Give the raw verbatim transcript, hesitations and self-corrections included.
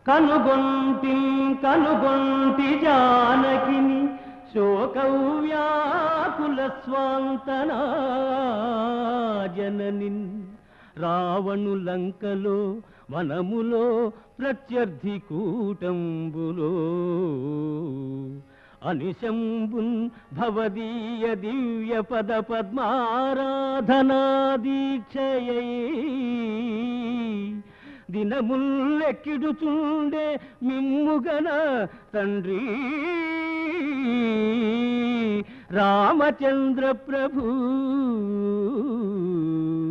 కనుగొంటి కనుగొంటి జానకిని శోకవ్యాకుల స్వాంతనా జననిన్ రావణు లంకలో వనములో ప్రత్యర్థి కూటంబులో అనిశంబున్ భవదీయ దివ్య పద పద్మారాధనా దీక్షయై దినముల్లెక్కిడుచుండే మిమ్ముగన తండ్రి రామచంద్ర ప్రభు.